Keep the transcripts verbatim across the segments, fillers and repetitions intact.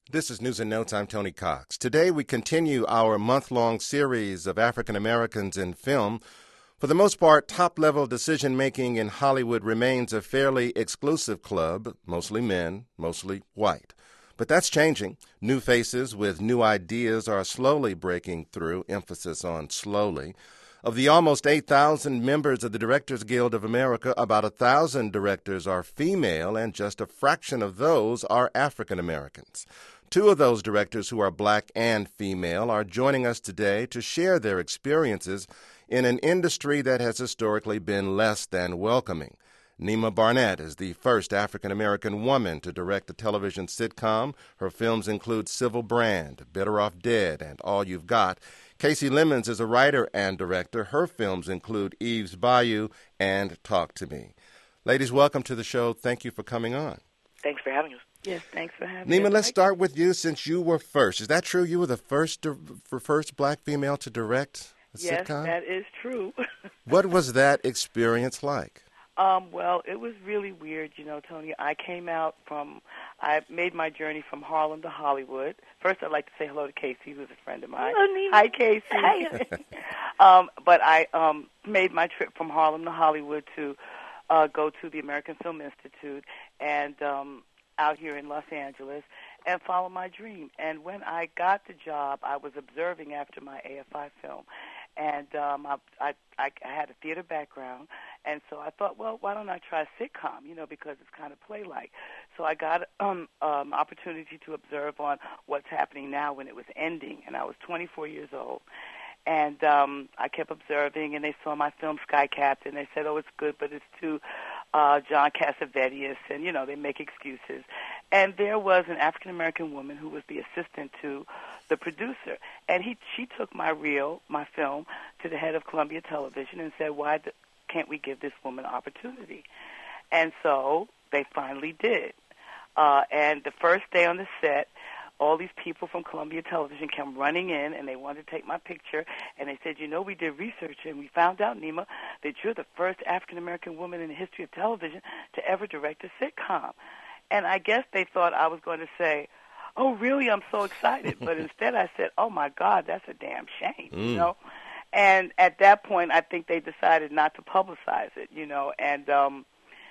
This is News in Notes. I'm Tony Cox. Today we continue our month-long series of African Americans in film. For the most part, top-level decision-making in Hollywood remains a fairly exclusive club, mostly men, mostly white. But that's changing. New faces with new ideas are slowly breaking through, emphasis on slowly. Of the almost eight thousand members of the Directors Guild of America, about one thousand directors are female, and just a fraction of those are African Americans. Two of those directors who are black and female are joining us today to share their experiences in an industry that has historically been less than welcoming. Nima Barnett is the first African-American woman to direct a television sitcom. Her films include Civil Brand, Better Off Dead, and All You've Got. Casey Lemons is a writer and director. Her films include Eve's Bayou and Talk to Me. Ladies, welcome to the show. Thank you for coming on. Thanks for having us. Yes, thanks for having me. Nima, let's start with you since you were first. Is that true? You were the first first black female to direct a yes, sitcom? Yes, that is true. What was that experience like? Um, well, it was really weird, you know, Tony. I came out from, I made my journey from Harlem to Hollywood. First, I'd like to say hello to Casey, who's a friend of mine. Hello, Nima. Hi, Casey. Hi. um, but I um, made my trip from Harlem to Hollywood to uh, go to the American Film Institute and um, out here in Los Angeles and follow my dream. And when I got the job, I was observing after my A F I film. And um, I, I, I had a theater background, and so I thought, well, why don't I try a sitcom, you know, because it's kind of play-like. So I got um, um, opportunity to observe on what's happening now when it was ending, and I was twenty-four years old. And um, I kept observing, and they saw my film Sky Captain. They said, oh, it's good, but it's too uh, John Cassavetes, and, you know, they make excuses. And there was an African-American woman who was the assistant to the producer. And he, she took my reel, my film, to the head of Columbia Television and said, why the, can't we give this woman an opportunity? And so they finally did. Uh, and the first day on the set, all these people from Columbia Television came running in, and they wanted to take my picture. And they said, you know, we did research, and we found out, Nima, that you're the first African-American woman in the history of television to ever direct a sitcom. And I guess they thought I was going to say, oh, really, I'm so excited. But instead I said, oh, my God, that's a damn shame, mm. you know. And at that point, I think they decided not to publicize it, you know. And um,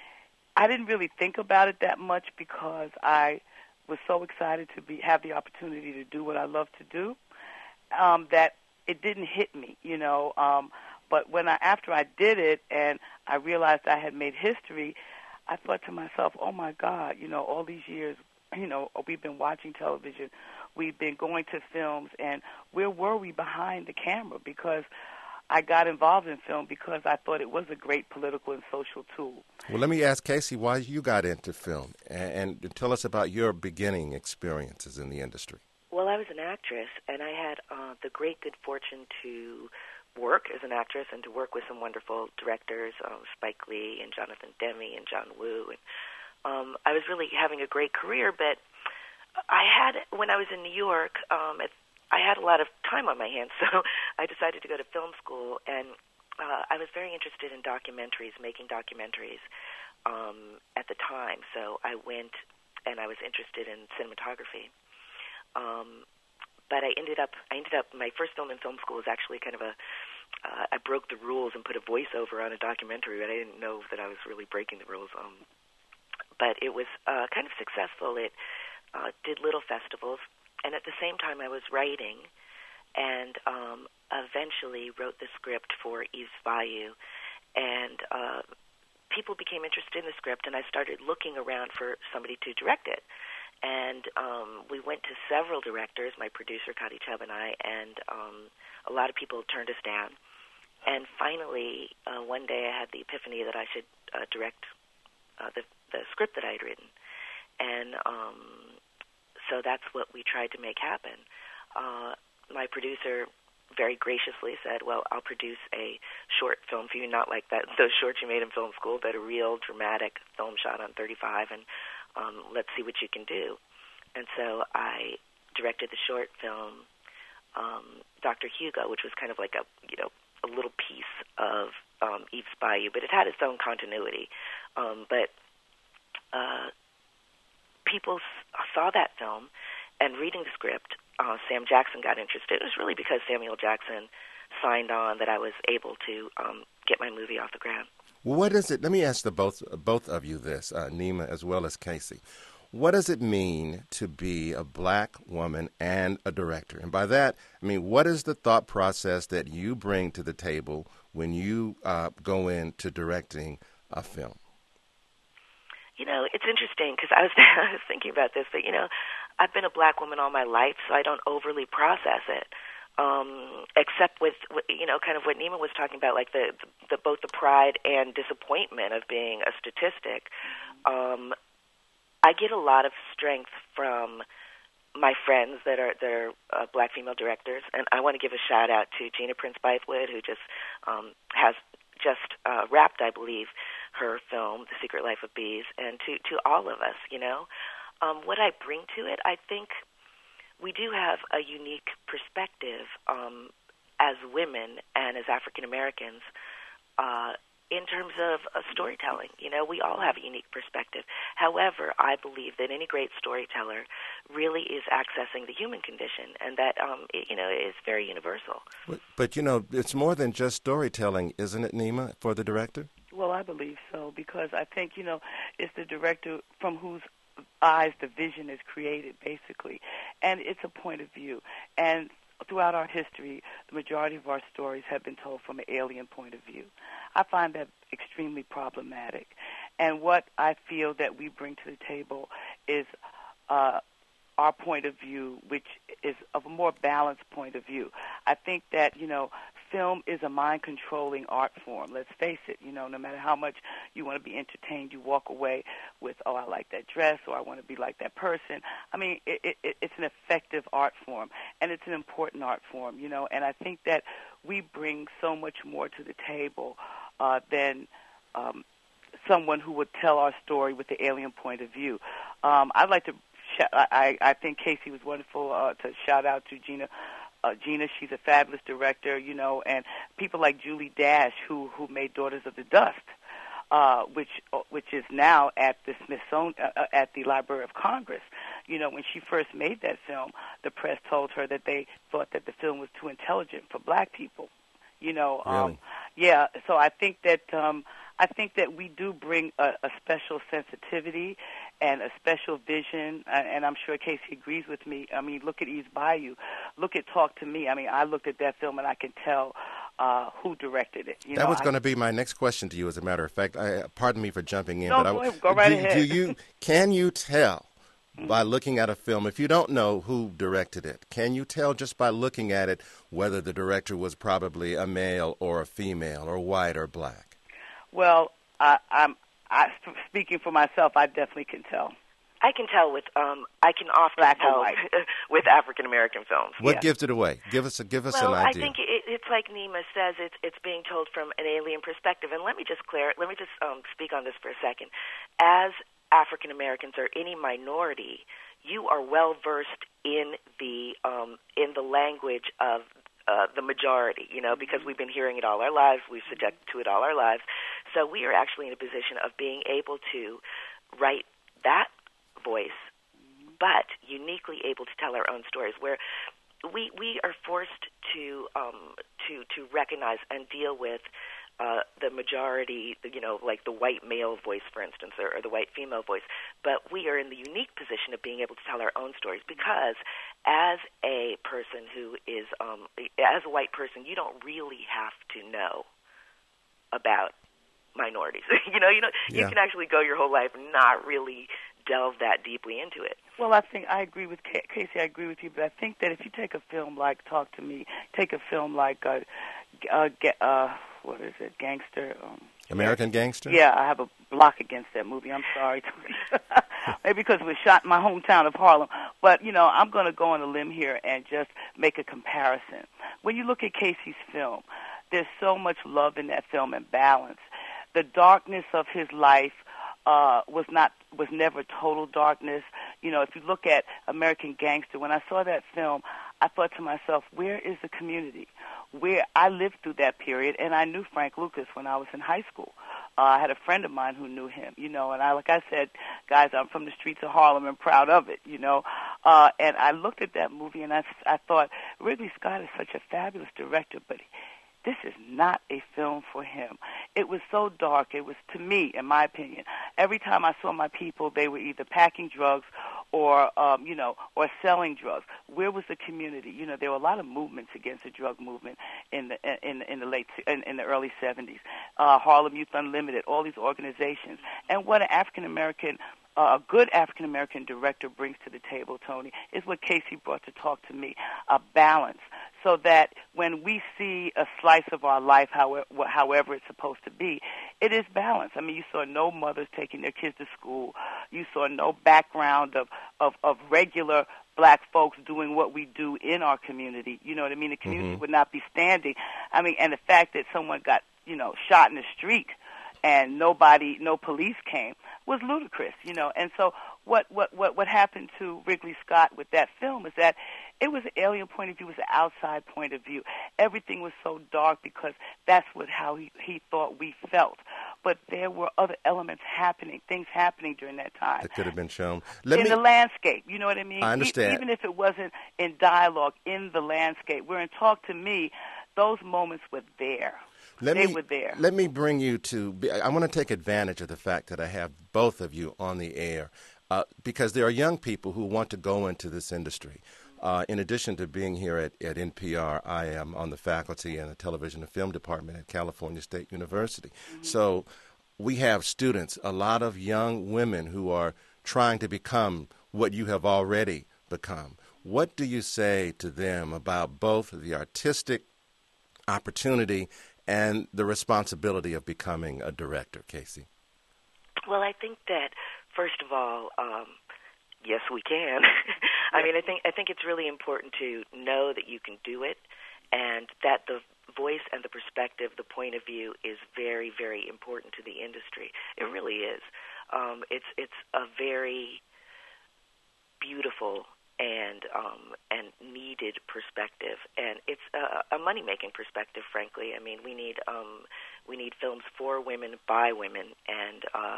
I didn't really think about it that much because I was so excited to be have the opportunity to do what I love to do um, that it didn't hit me, you know. Um, but when I after I did it and I realized I had made history, I thought to myself, oh, my God, you know, all these years, you know, we've been watching television, we've been going to films, and where were we behind the camera? Because I got involved in film because I thought it was a great political and social tool. Well, let me ask Casey why you got into film, and, and tell us about your beginning experiences in the industry. Well, I was an actress, and I had uh, the great good fortune to work as an actress and to work with some wonderful directors, uh, Spike Lee and Jonathan Demme and John Woo. And um, I was really having a great career, but I had, when I was in New York, um, at I had a lot of time on my hands, so I decided to go to film school, and uh, I was very interested in documentaries, making documentaries um, at the time. So I went, and I was interested in cinematography. Um, but I ended up, I ended up, my first film in film school was actually kind of a, uh, I broke the rules and put a voiceover on a documentary, but I didn't know that I was really breaking the rules. Um, but it was uh, kind of successful. It uh, did little festivals. And at the same time, I was writing and um, eventually wrote the script for Eve's Bayou. And uh, people became interested in the script, and I started looking around for somebody to direct it. And um, we went to several directors, my producer, Kadi Chubb, and I, and um, a lot of people turned us down. And finally, uh, one day I had the epiphany that I should uh, direct uh, the, the script that I had written. And um, so that's what we tried to make happen. Uh, my producer very graciously said, well, I'll produce a short film for you, not like that those shorts you made in film school, but a real dramatic film shot on thirty-five, and um, let's see what you can do. And so I directed the short film, um, Doctor Hugo, which was kind of like a, you know, a little piece of um, Eve's Bayou, but it had its own continuity. Um, but uh, people saw that film, and reading the script, uh, Sam Jackson got interested. It was really because Samuel Jackson signed on that I was able to um, get my movie off the ground. What is it? Let me ask the both both of you this, uh, Nima as well as Casey. What does it mean to be a black woman and a director? And by that, I mean, what is the thought process that you bring to the table when you uh, go into directing a film? You know, it's interesting because I was, I was thinking about this, but, you know, I've been a black woman all my life, so I don't overly process it. Um, except with, you know, kind of what Nima was talking about, like the, the both the pride and disappointment of being a statistic. Um, I get a lot of strength from my friends that are that are uh, black female directors, and I want to give a shout out to Gina Prince Bythewood, who just um, has just uh, wrapped, I believe, her film, The Secret Life of Bees, and to to all of us. You know, um, what I bring to it, I think we do have a unique perspective um, as women and as African Americans. Uh, in terms of uh, storytelling, you know, we all have a unique perspective. However, I believe that any great storyteller really is accessing the human condition, and that, um, it, you know, is very universal. But, but, you know, it's more than just storytelling, isn't it, Nima, for the director? Well, I believe so, because I think, you know, it's the director from whose eyes the vision is created, basically, and it's a point of view. And throughout our history, the majority of our stories have been told from an alien point of view. I find that extremely problematic. And what I feel that we bring to the table is uh, our point of view, which is of a more balanced point of view. I think that, you know, film is a mind-controlling art form. Let's face it, you know, no matter how much you want to be entertained, you walk away with, oh, I like that dress, or I want to be like that person. I mean, it, it, it's an effective art form, and it's an important art form, you know, and I think that we bring so much more to the table uh, than um, someone who would tell our story with the alien point of view. Um, I'd like to, sh- I, I think Casey was wonderful uh, to shout out to Gina Uh, Gina, she's a fabulous director, you know, and people like Julie Dash, who who made Daughters of the Dust, uh, which which is now at the Smithsonian, uh, at the Library of Congress. You know, when she first made that film, the press told her that they thought that the film was too intelligent for black people. You know, really? um, yeah. So I think that um, I think that we do bring a, a special sensitivity and a special vision, and I'm sure Casey agrees with me. I mean, look at East Bayou. Look at Talk to Me. I mean, I looked at that film, and I can tell uh, who directed it. You that know, was going to I, be my next question to you, as a matter of fact. I, pardon me for jumping in. No, but go, I, ahead, go right do, ahead. Do you, can you tell by looking at a film, if you don't know who directed it, can you tell just by looking at it whether the director was probably a male or a female or white or black? Well, I, I'm I, speaking for myself, I definitely can tell. I can tell with um, I can often Black tell with African American films. What Yeah. gives it away? Give us a, give us Well, an idea. I think it, it's like Nima says. It's it's being told from an alien perspective. And let me just clear. Let me just um, speak on this for a second. As African Americans or any minority, you are well versed in the um, in the language of uh, the majority. You know, because we've been hearing it all our lives. We've subjected to it all our lives. So we are actually in a position of being able to write that voice, but uniquely able to tell our own stories, where we we are forced to um, to to recognize and deal with uh, the majority, you know, like the white male voice, for instance, or, or the white female voice. But we are in the unique position of being able to tell our own stories, because as a person who is, um, as a white person, you don't really have to know about minorities. you know, you know, Yeah. you can actually go your whole life and not really delve that deeply into it. Well, I think I agree with Casey. I agree with you, but I think that if you take a film like Talk to Me, take a film like uh, uh, uh what is it, Gangster? Um, American Gangster? Yeah, I have a block against that movie. I'm sorry, maybe because it was shot in my hometown of Harlem. But you know, I'm going to go on a limb here and just make a comparison. When you look at Casey's film, there's so much love in that film and balance. The darkness of his life uh, was not was never total darkness. You know, if you look at American Gangster, when I saw that film, I thought to myself, where is the community? Where I lived through that period, and I knew Frank Lucas when I was in high school. Uh, I had a friend of mine who knew him, you know, and I, like I said, guys, I'm from the streets of Harlem and proud of it, you know. Uh, and I looked at that movie and I, I thought, Ridley Scott is such a fabulous director, but this is not a film for him. It was so dark. It was, to me, in my opinion, every time I saw my people, they were either packing drugs or, um, you know, or selling drugs. Where was the community? You know, there were a lot of movements against the drug movement in the in, in the late in, in the early seventies. Uh, Harlem Youth Unlimited, all these organizations, and what an African American. Uh, a good African-American director brings to the table, Tony, is what Casey brought to talk to me, a balance, so that when we see a slice of our life, however, however it's supposed to be, it is balanced. I mean, you saw no mothers taking their kids to school. You saw no background of, of, of regular black folks doing what we do in our community. You know what I mean? The community mm-hmm. would not be standing. I mean, and the fact that someone got, you know, shot in the street and nobody, no police came, was ludicrous, you know. And so what, what, what, what happened to Ridley Scott with that film is that it was an alien point of view, it was an outside point of view. Everything was so dark because that's what how he, he thought we felt. But there were other elements happening, things happening during that time. That could have been shown. Let in me, the landscape, you know what I mean? I understand. E- even if it wasn't in dialogue, in the landscape. Where in Talk to Me, those moments were there. Let they me, were there. Let me bring you to, I want to take advantage of the fact that I have both of you on the air uh, because there are young people who want to go into this industry. Uh, in addition to being here at, at N P R, I am on the faculty in the television and film department at California State University. Mm-hmm. So we have students, a lot of young women who are trying to become what you have already become. What do you say to them about both the artistic opportunity and the responsibility of becoming a director, Casey? Well, I think that, first of all, um, yes, we can. I mean, I think I think it's really important to know that you can do it, and that the voice and the perspective, the point of view, is very, very important to the industry. It really is. Um, it's it's a very beautiful and um, and needed perspective, and it's a, a money-making perspective. Frankly, I mean, we need um, we need films for women by women, and uh,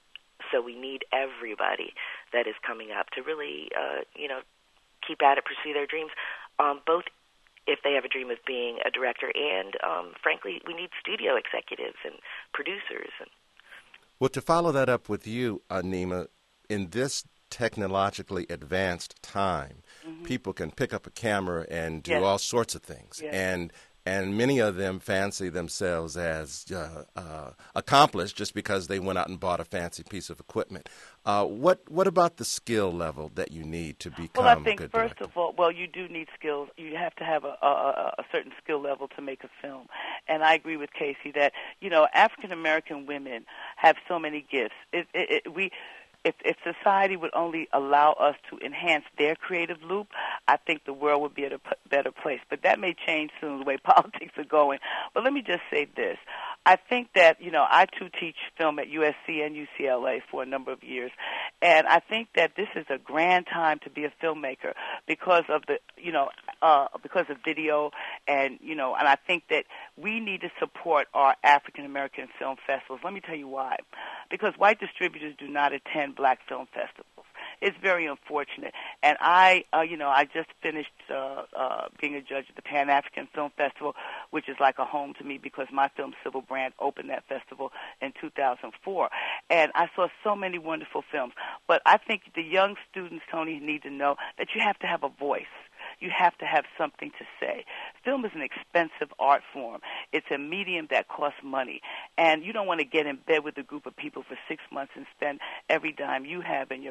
so we need everybody that is coming up to really, uh, you know, keep at it, pursue their dreams. Um, both if they have a dream of being a director, and um, frankly, we need studio executives and producers. And well, to follow that up with you, uh, Nima, in this technologically advanced time, mm-hmm. people can pick up a camera and do yes. all sorts of things, yes. and and many of them fancy themselves as uh, uh, accomplished just because they went out and bought a fancy piece of equipment. Uh, what what about the skill level that you need to become well, I think a good first director? of all, well, you do need skills. You have to have a, a, a certain skill level to make a film. And I agree with Casey that, you know, African American women have so many gifts. It, it, it, we. If, if society would only allow us to enhance their creative loop, I think the world would be at a p- better place. But that may change soon, the way politics are going. But let me just say this. I think that, you know, I, too, teach film at U S C and U C L A for a number of years. And I think that this is a grand time to be a filmmaker because of the, you know, uh, because of video. And, you know, and I think that we need to support our African-American film festivals. Let me tell you why. Because white distributors do not attend black film festivals. It's very unfortunate. And I, uh, you know, I just finished uh, uh, being a judge at the Pan-African Film Festival, which is like a home to me because my film, Civil Brand, opened that festival in two thousand four. And I saw so many wonderful films. But I think the young students, Tony, need to know that you have to have a voice. You have to have something to say. Film is an expensive art form. It's a medium that costs money. And you don't want to get in bed with a group of people for six months and spend every dime you have and your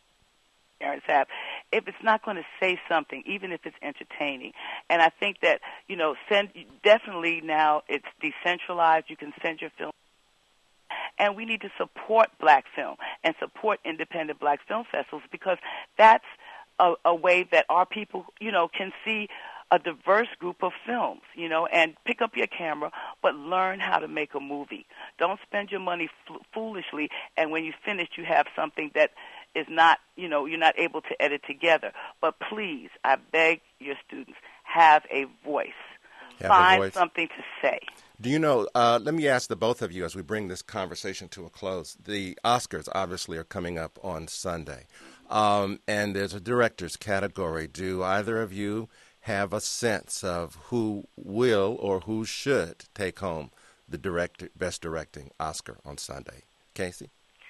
parents have. If it's not going to say something, even if it's entertaining. And I think that, you know, send definitely now it's decentralized. You can send your film. And we need to support black film and support independent black film festivals because that's A, a way that our people, you know, can see a diverse group of films, you know, and pick up your camera, but learn how to make a movie. Don't spend your money f- foolishly, and when you finish, you have something that is not, you know, you're not able to edit together. But please, I beg your students, have a voice. Have find a voice. something to say. Do you know, uh, let me ask the both of you as we bring this conversation to a close. The Oscars obviously are coming up on Sunday, um, and there's a director's category. Do either of you have a sense of who will or who should take home the director, Best Directing Oscar on Sunday? Casey?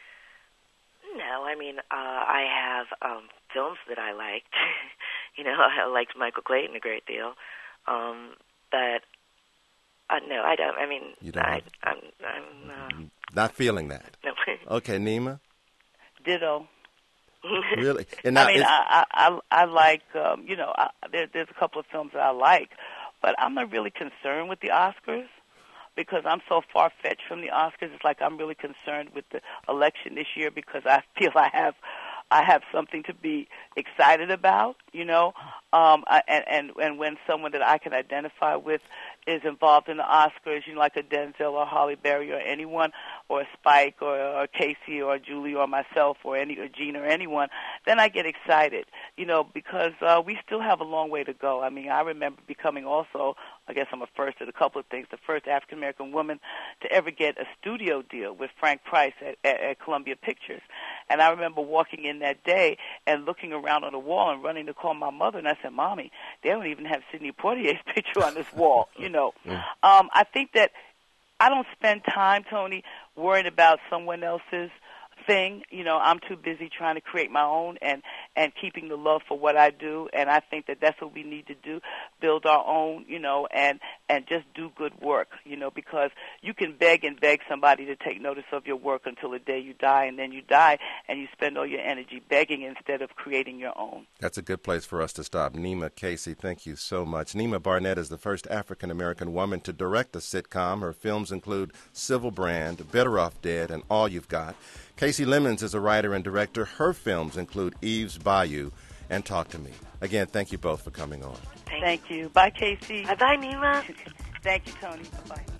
No, I mean, uh, I have um, films that I liked. you know, I liked Michael Clayton a great deal. Um, but, uh, no, I don't. I mean, you don't I, have, I'm, I'm uh, not feeling that. No. Okay, Nima? Ditto. Really? And now I mean, I, I, I like, um, you know, I, there, there's a couple of films that I like, but I'm not really concerned with the Oscars because I'm so far-fetched from the Oscars. It's like I'm really concerned with the election this year because I feel I have I have something to be excited about, you know, um, I, and, and, and when someone that I can identify with is involved in the Oscars, you know, like a Denzel or Halle Berry or anyone, or a Spike or, or Casey or Julie or myself or any or Gina or anyone, then I get excited, you know, because uh, we still have a long way to go. I mean, I remember becoming also, I guess I'm a first at a couple of things, the first African-American woman to ever get a studio deal with Frank Price at, at, at Columbia Pictures. And I remember walking in that day and looking around on the wall and running to call my mother, and I said, Mommy, they don't even have Sidney Poitier's picture on this wall, you know. Mm. Um, I think that I don't spend time, Tony, worrying about someone else's thing. You know, I'm too busy trying to create my own and, and keeping the love for what I do, and I think that that's what we need to do, build our own, you know, and, and just do good work, you know, because you can beg and beg somebody to take notice of your work until the day you die, and then you die, and you spend all your energy begging instead of creating your own. That's a good place for us to stop. Nima Casey, thank you so much. Nima Barnett is the first African-American woman to direct a sitcom. Her films include Civil Brand, Better Off Dead, and All You've Got. Casey Lemons is a writer and director. Her films include Eve's Bayou and Talk to Me. Again, thank you both for coming on. Thank you. Bye, Casey. Bye-bye, Nima. Thank you, Tony. Bye-bye.